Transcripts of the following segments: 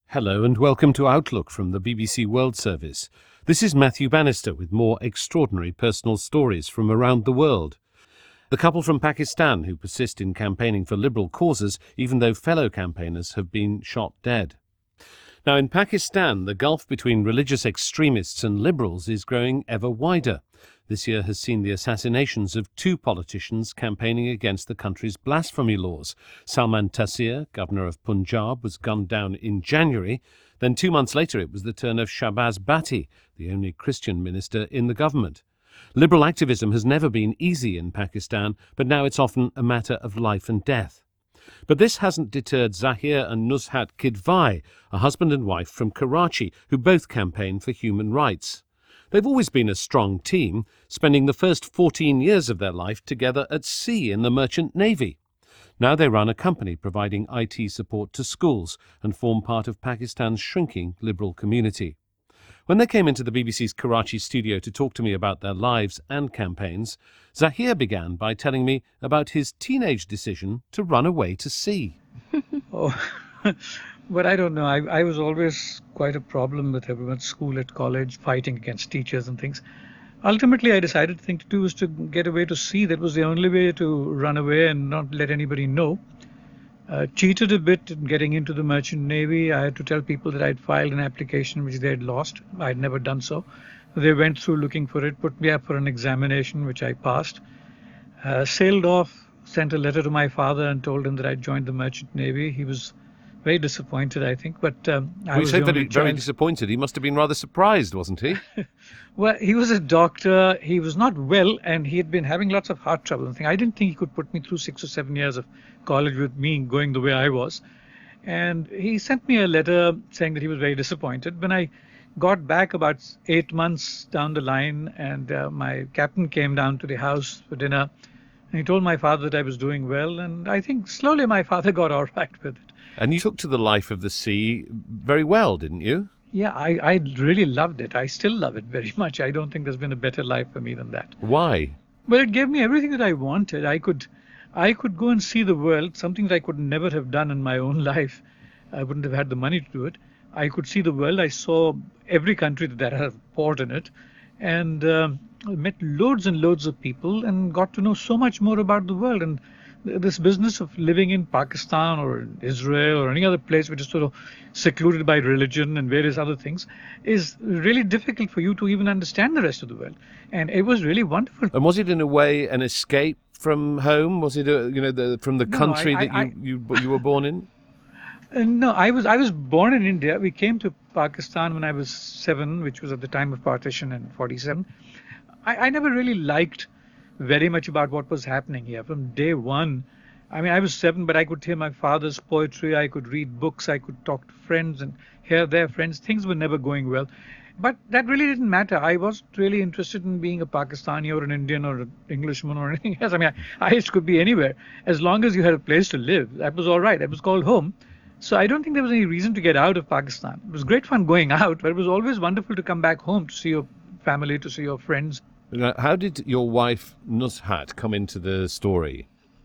Hello and welcome to Outlook from the BBC World Service. This is Matthew Bannister with more extraordinary personal stories from around the world. The couple from Pakistan who persist in campaigning for liberal causes even though fellow campaigners have been shot dead. Now, in Pakistan, the gulf between religious extremists and liberals is growing ever wider. This year has seen the assassinations of two politicians campaigning against the country's blasphemy laws. Salman Taseer, governor of Punjab, was gunned down in January. Then 2 months later, it was the turn of Shahbaz Bhatti, the only Christian minister in the government. Liberal activism has never been easy in Pakistan, but now it's often a matter of life and death. But this hasn't deterred Zahir and Nushat Kidwai, a husband and wife from Karachi, who both campaign for human rights. They've always been a strong team, spending the first 14 years of their life together at sea in the Merchant Navy. Now they run a company providing IT support to schools and form part of Pakistan's shrinking liberal community. When they came into the BBC's Karachi studio to talk to me about their lives and campaigns, Zahir began by telling me about his teenage decision to run away to sea. But I don't know. I was always quite a problem with everyone at school, at college, fighting against teachers and things. Ultimately, I decided the thing to do was to get away to sea. That was the only way to run away and not let anybody know. Cheated a bit in getting into the Merchant Navy. I had to tell people that I'd filed an application which they had lost. I'd never done so. They went through looking for it, put me up for an examination, which I passed. Sailed off, sent a letter to my father and told him that I'd joined the Merchant Navy. He was very disappointed, I think. But I was very disappointed. He must have been rather surprised, wasn't he? Well, he was a doctor. He was not well, and he had been having lots of heart trouble. I didn't think he could put me through 6 or 7 years of college with me going the way I was. And he sent me a letter saying that he was very disappointed. When I got back about 8 months down the line, and my captain came down to the house for dinner, and he told my father that I was doing well, and I think slowly my father got all right with it. And you took to the life of the sea very well, didn't you? Yeah, I really loved it. I still love it very much. I don't think there's been a better life for me than that. Why? Well, it gave me everything that I wanted. I could go and see the world, something that I could never have done in my own life. I wouldn't have had the money to do it. I could see the world. I saw every country that had a port in it, and met loads and loads of people and got to know so much more about the world. And this business of living in Pakistan or Israel or any other place which is sort of secluded by religion and various other things is really difficult for you to even understand the rest of the world. And it was really wonderful. And was it in a way an escape from home? Was it from the country that you were born in? No, I was born in India. We came to Pakistan when I was 7, which was at the time of partition in 47. I never really liked very much about what was happening here from day one. I mean, I was 7, but I could hear my father's poetry. I could read books. I could talk to friends and hear their friends. Things were never going well. But that really didn't matter. I wasn't really interested in being a Pakistani or an Indian or an Englishman or anything else. I mean, I could be anywhere. As long as you had a place to live, that was all right. That was called home. So I don't think there was any reason to get out of Pakistan. It was great fun going out, but it was always wonderful to come back home to see your family, to see your friends. Now, how did your wife Nushat come into the story?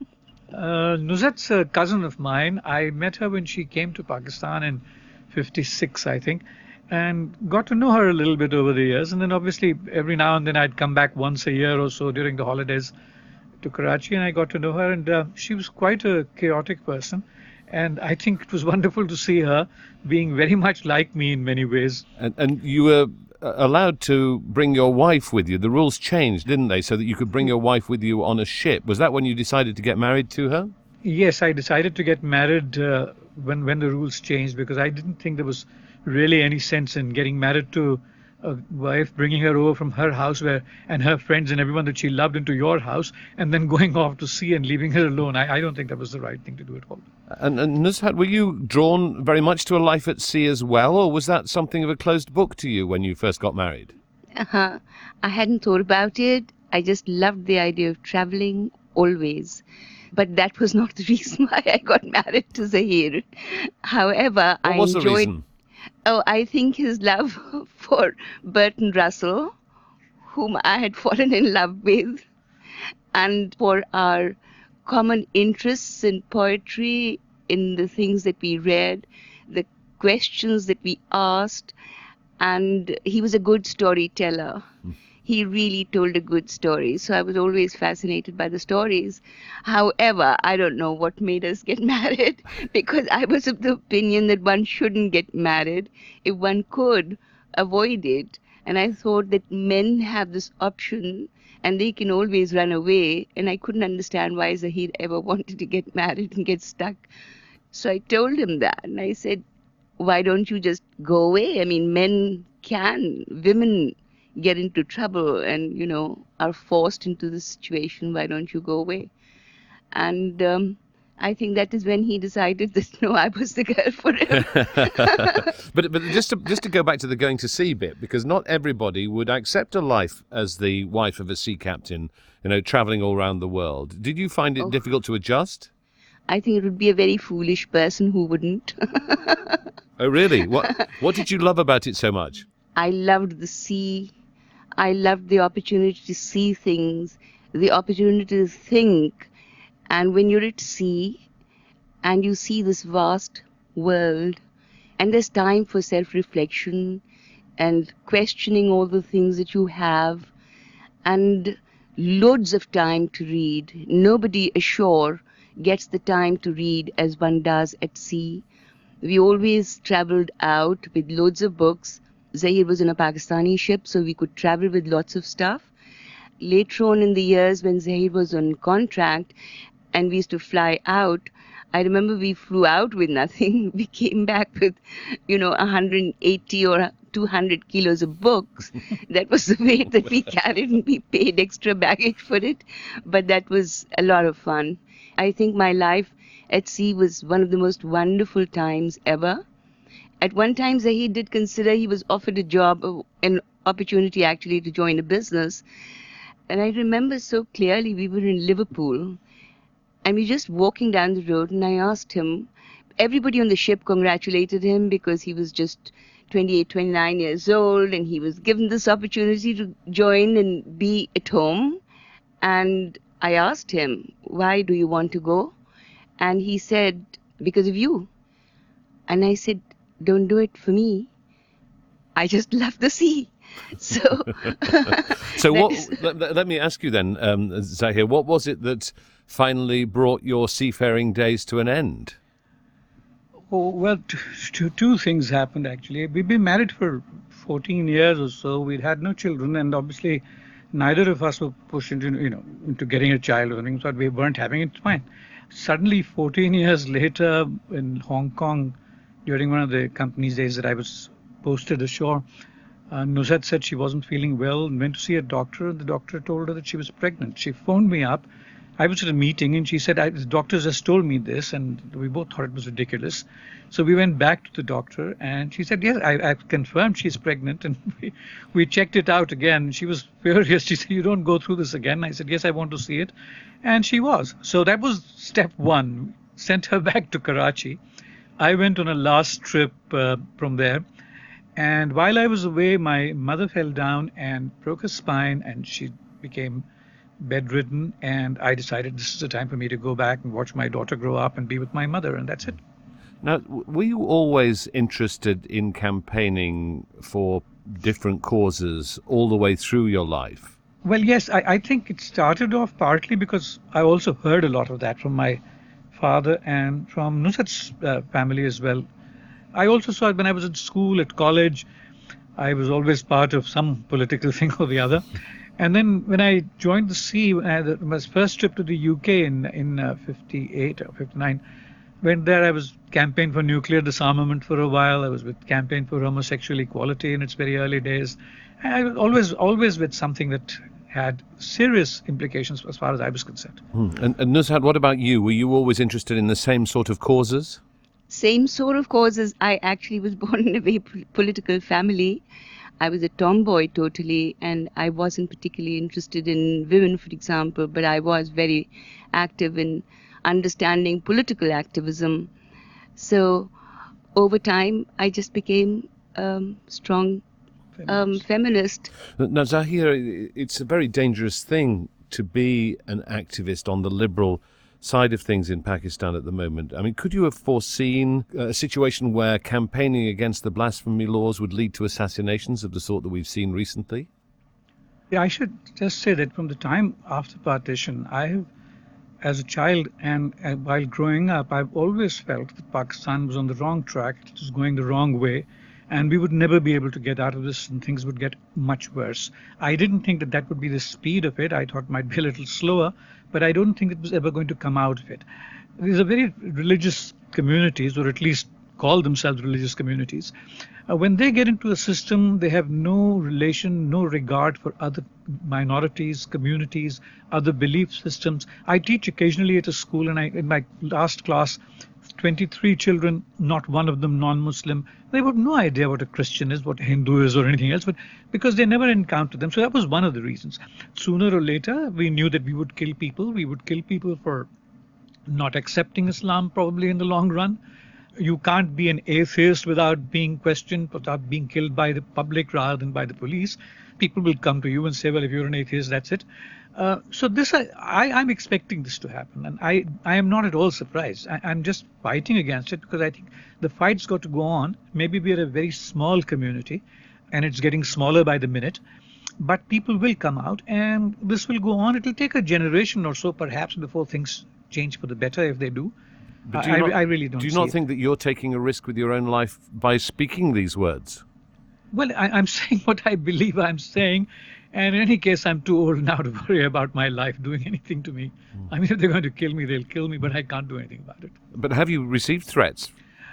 Nushat's a cousin of mine. I met her when she came to Pakistan in 56, I think, and got to know her a little bit over the years. And then obviously every now and then I'd come back once a year or so during the holidays to Karachi, and I got to know her. And she was quite a chaotic person. And I think it was wonderful to see her being very much like me in many ways. And you were allowed to bring your wife with you. The rules changed, didn't they, so that you could bring your wife with you on a ship. Was that when you decided to get married to her? Yes, I decided to get married when the rules changed, because I didn't think there was really any sense in getting married to a wife, bringing her over from her house and her friends and everyone that she loved into your house, and then going off to sea and leaving her alone. I don't think that was the right thing to do at all. And Nushat, were you drawn very much to a life at sea as well, or was that something of a closed book to you when you first got married? I hadn't thought about it. I just loved the idea of traveling always. But that was not the reason why I got married to Zahir. However, what was the reason? Oh, I think his love for Bertrand Russell, whom I had fallen in love with, and for our common interests in poetry, in the things that we read, the questions that we asked, and he was a good storyteller. He really told a good story. So I was always fascinated by the stories. However, I don't know what made us get married, because I was of the opinion that one shouldn't get married if one could avoid it. And I thought that men have this option and they can always run away. And I couldn't understand why Zahir ever wanted to get married and get stuck. So I told him that. And I said, why don't you just go away? I mean, men can, women get into trouble and, are forced into this situation. Why don't you go away? And I think that is when he decided that, no, I was the girl for him. But just to go back to the going to sea bit, because not everybody would accept a life as the wife of a sea captain, travelling all around the world. Did you find it difficult to adjust? I think it would be a very foolish person who wouldn't. Oh, really? What did you love about it so much? I loved the sea. I loved the opportunity to see things, the opportunity to think. And when you're at sea and you see this vast world, and there's time for self-reflection and questioning all the things that you have, and loads of time to read. Nobody ashore gets the time to read as one does at sea. We always traveled out with loads of books. Zahir was on a Pakistani ship, so we could travel with lots of stuff. Later on in the years when Zahir was on contract and we used to fly out, I remember we flew out with nothing. We came back with, 180 or 200 kilos of books. That was the weight that we carried, and we paid extra baggage for it. But that was a lot of fun. I think my life at sea was one of the most wonderful times ever. At one time, Zahir did consider, he was offered a job, an opportunity actually to join a business. And I remember so clearly, we were in Liverpool and we were just walking down the road, and I asked him, everybody on the ship congratulated him because he was just 28, 29 years old and he was given this opportunity to join and be at home. And I asked him, why do you want to go? And he said, because of you. And I said, don't do it for me. I just love the sea. So, let me ask you then, Zahir, what was it that finally brought your seafaring days to an end? Oh, well, two things happened actually. We've been married for 14 years or so. We'd had no children, and obviously neither of us were pushed into getting a child or something. So we weren't having it. Fine. Suddenly, 14 years later, in Hong Kong, during one of the company's days that I was posted ashore, Nusrat said she wasn't feeling well and went to see a doctor, and the doctor told her that she was pregnant. She phoned me up. I was at a meeting and she said, the doctor just told me this, and we both thought it was ridiculous. So we went back to the doctor and she said, yes, I've confirmed she's pregnant, and we checked it out again. She was furious. She said, you don't go through this again. I said, yes, I want to see it. And she was. So that was step one. Sent her back to Karachi. I went on a last trip from there. And while I was away, my mother fell down and broke her spine, and she became bedridden. And I decided this is the time for me to go back and watch my daughter grow up and be with my mother, and that's it. Now, were you always interested in campaigning for different causes all the way through your life? Well, yes, I think it started off partly because I also heard a lot of that from my father and from Nusrat's family as well. I also saw it when I was at school, at college. I was always part of some political thing or the other. And then when I joined the sea, my first trip to the UK in 58 or 59, went there, I was campaigning for nuclear disarmament for a while. I was with campaign for homosexual equality in its very early days. I was always with something that had serious implications as far as I was concerned. And Nusrat, what about you? Were you always interested in the same sort of causes? Same sort of causes. I actually was born in a very political family. I was a tomboy totally, and I wasn't particularly interested in women, for example, but I was very active in understanding political activism. So over time, I just became strong feminist. Now, Zahir, it's a very dangerous thing to be an activist on the liberal side of things in Pakistan at the moment. I mean, could you have foreseen a situation where campaigning against the blasphemy laws would lead to assassinations of the sort that we've seen recently? Yeah, I should just say that from the time after partition, I have, as a child and while growing up, I've always felt that Pakistan was on the wrong track, it was going the wrong way, and we would never be able to get out of this and things would get much worse. I didn't think that that would be the speed of it. I thought it might be a little slower, but I don't think it was ever going to come out of it. These are very religious communities, or at least call themselves religious communities. When they get into a system, they have no relation, no regard for other minorities, communities, other belief systems. I teach occasionally at a school, and in my last class, 23 children, not one of them non-Muslim. They have no idea what a Christian is, what a Hindu is, or anything else, but because they never encountered them. So that was one of the reasons. Sooner or later, we knew that we would kill people. We would kill people for not accepting Islam, probably in the long run. You can't be an atheist without being questioned, without being killed by the public rather than by the police. People will come to you and say, well, if you're an atheist, that's it. So this, I'm expecting this to happen, and I am not at all surprised. I'm just fighting against it because I think the fight's got to go on. Maybe we're a very small community, and it's getting smaller by the minute, but people will come out, and this will go on. It'll take a generation or so, perhaps, before things change for the better, if they do. But I really don't. Do you not think that you're taking a risk with your own life by speaking these words? Well, I'm saying what I believe I'm saying. And in any case, I'm too old now to worry about my life doing anything to me. I mean, if they're going to kill me, they'll kill me, but I can't do anything about it. But have you received threats?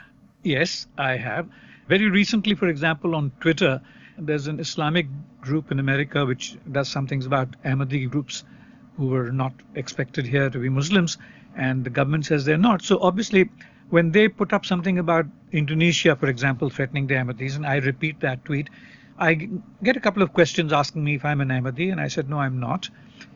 Yes, I have. Very recently, for example, on Twitter, there's an Islamic group in America which does some things about Ahmadi groups who were not expected here to be Muslims, and the government says they're not. So obviously, when they put up something about Indonesia, for example, threatening the Ahmadis, and I repeat that tweet, I get a couple of questions asking me if I'm an Ahmadi, and I said, no, I'm not.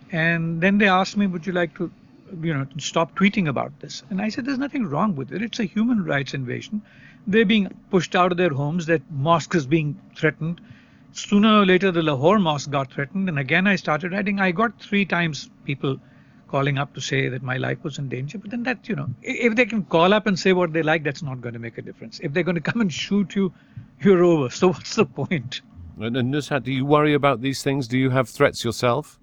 And then they asked me, would you like to, stop tweeting about this? And I said, there's nothing wrong with it. It's a human rights invasion. They're being pushed out of their homes. That mosque is being threatened. Sooner or later, the Lahore mosque got threatened. And again, I started writing. I got 3 times people calling up to say that my life was in danger. But then that, if they can call up and say what they like, that's not going to make a difference. If they're going to come and shoot you, you're over. So what's the point? And Nushat, do you worry about these things? Do you have threats yourself?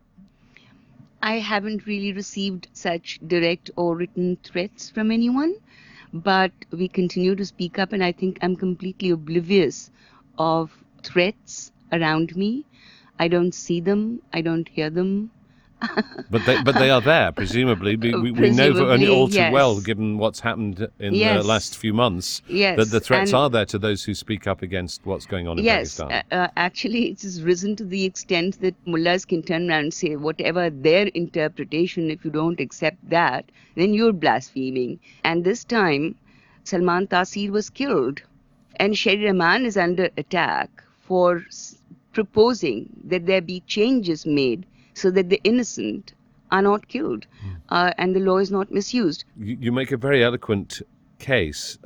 I haven't really received such direct or written threats from anyone, but we continue to speak up, and I think I'm completely oblivious of threats around me. I don't see them. I don't hear them. But they are there, presumably. We know only all too well, given what's happened in the last few months, that the threats are there to those who speak up against what's going on in Pakistan. Actually, it has risen to the extent that mullahs can turn around and say whatever their interpretation, if you don't accept that, then you're blaspheming. And this time, Salman Taseer was killed, and Sherry Rahman is under attack for proposing that there be changes made so that the innocent are not killed and the law is not misused. You make a very eloquent case.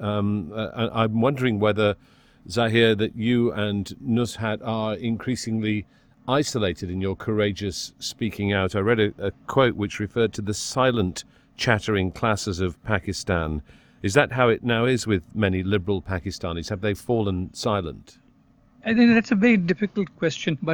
I'm wondering whether, Zahir, that you and Nushat are increasingly isolated in your courageous speaking out. I read a quote which referred to the silent, chattering classes of Pakistan. Is that how it now is with many liberal Pakistanis? Have they fallen silent? I think that's a very difficult question, but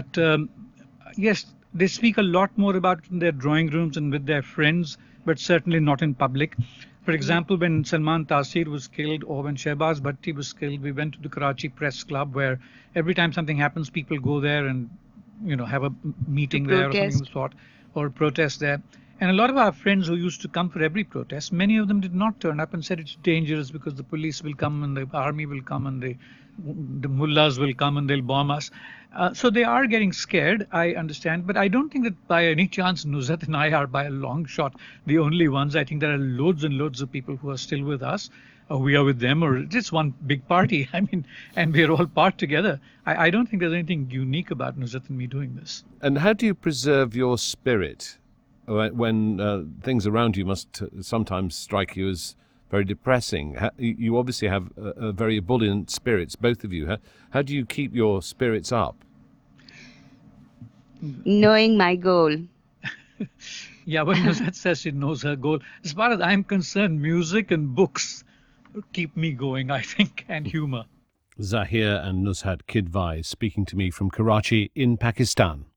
yes, they speak a lot more about it in their drawing rooms and with their friends, but certainly not in public. For example, when Salman Taseer was killed or when Shehbaz Bhatti was killed, we went to the Karachi Press Club where every time something happens, people go there and, have a meeting there or something of the sort, or protest there. And a lot of our friends who used to come for every protest, many of them did not turn up and said it's dangerous because the police will come and the army will come and the mullahs will come and they'll bomb us. So they are getting scared, I understand. But I don't think that by any chance Nushat and I are by a long shot the only ones. I think there are loads and loads of people who are still with us. We are with them, or it's one big party. I mean, and we're all part together. I don't think there's anything unique about Nushat and me doing this. And how do you preserve your spirit when things around you must sometimes strike you as very depressing? You obviously have a very ebullient spirits, both of you. How do you keep your spirits up? Knowing my goal. Yeah, when Nuzhat says she knows her goal, as far as I'm concerned, music and books keep me going, I think, and humor. Zahir and Nuzhat Kidvai speaking to me from Karachi in Pakistan.